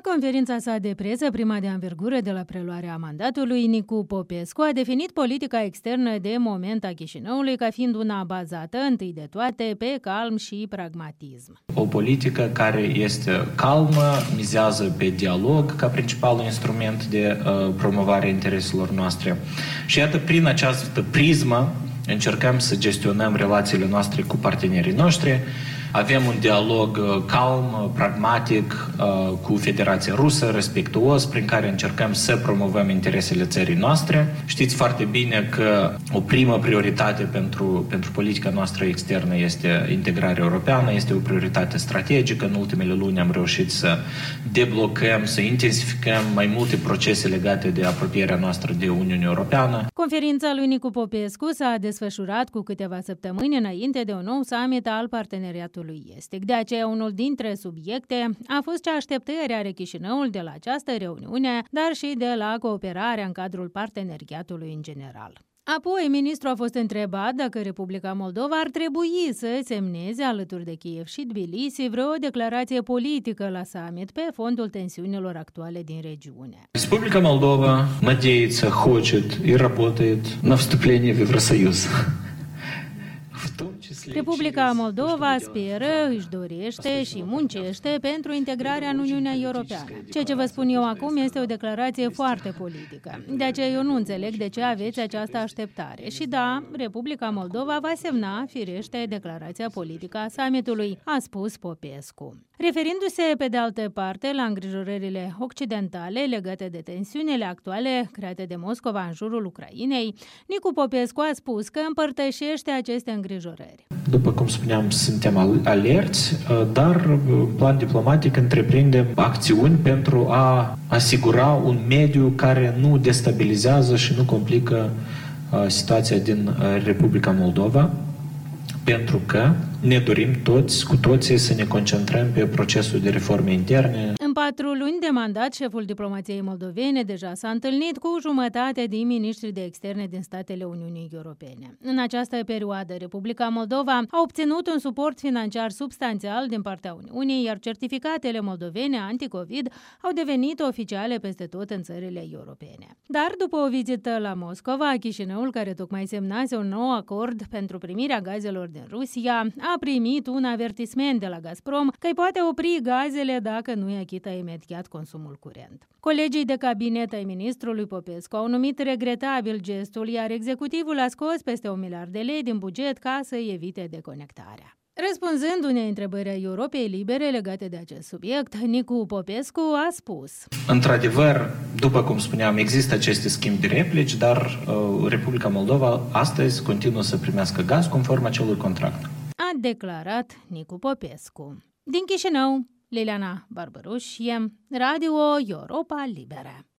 La conferința sa de presă, prima de anvergură de la preluarea mandatului, Nicu Popescu a definit politica externă de moment a Chișinăului ca fiind una bazată, întâi de toate, pe calm și pragmatism. O politică care este calmă, mizează pe dialog ca principalul instrument de promovare a intereselor noastre. Și iată, prin această prismă, încercăm să gestionăm relațiile noastre cu partenerii noștri. Avem un dialog calm, pragmatic cu Federația Rusă, respectuos, prin care încercăm să promovăm interesele țării noastre. Știți foarte bine că o primă prioritate pentru politica noastră externă este integrarea europeană, este o prioritate strategică. În ultimele luni am reușit să deblocăm, să intensificăm mai multe procese legate de apropierea noastră de Uniunea Europeană. Conferința lui Nicu Popescu s-a desfășurat cu câteva săptămâni înainte de un nou summit al parteneriatului estic. De aceea, unul dintre subiecte a fost ce așteptări are Chișinăul de la această reuniune, dar și de la cooperarea în cadrul parteneriatului în general. Apoi, ministrul a fost întrebat dacă Republica Moldova ar trebui să semneze alături de Kiev și Tbilisi vreo declarație politică la summit pe fondul tensiunilor actuale din regiune. Republica Moldova надеется, хочет и работает на вступление в Евросоюз. Republica Moldova speră, își dorește și muncește pentru integrarea în Uniunea Europeană. Ceea ce vă spun eu acum este o declarație foarte politică. De aceea eu nu înțeleg de ce aveți această așteptare. Și da, Republica Moldova va semna, firește, declarația politică a summitului, a spus Popescu. Referindu-se, pe de altă parte, la îngrijorările occidentale legate de tensiunile actuale create de Moscova în jurul Ucrainei, Nicu Popescu a spus că împărtășește aceste îngrijorări. După cum spuneam, suntem alerți, dar în plan diplomatic întreprindem acțiuni pentru a asigura un mediu care nu destabilizează și nu complică situația din Republica Moldova, pentru că ne dorim cu toții să ne concentrăm pe procesul de reforme interne. În 4 luni de mandat, șeful diplomației moldovene deja s-a întâlnit cu jumătate din miniștrii de externe din statele Uniunii Europene. În această perioadă, Republica Moldova a obținut un suport financiar substanțial din partea Uniunii, iar certificatele moldovene anti-COVID au devenit oficiale peste tot în țările europene. Dar după o vizită la Moscova, Chișinăul, care tocmai semnase un nou acord pentru primirea gazelor din Rusia, a primit un avertisment de la Gazprom că îi poate opri gazele dacă nu îi achită imediat consumul curent. Colegii de cabinet ai ministrului Popescu au numit regretabil gestul, iar executivul a scos peste 1 miliard de lei din buget ca să evite deconectarea. Răspunzând unei întrebări a Europei Libere legate de acest subiect, Nicu Popescu a spus: într-adevăr, după cum spuneam, există aceste schimb de replici, dar Republica Moldova astăzi continuă să primească gaz conform acelui contract. A declarat Nicu Popescu. Din Chișinău, Liliana Barbarușie, Radio Europa Liberă.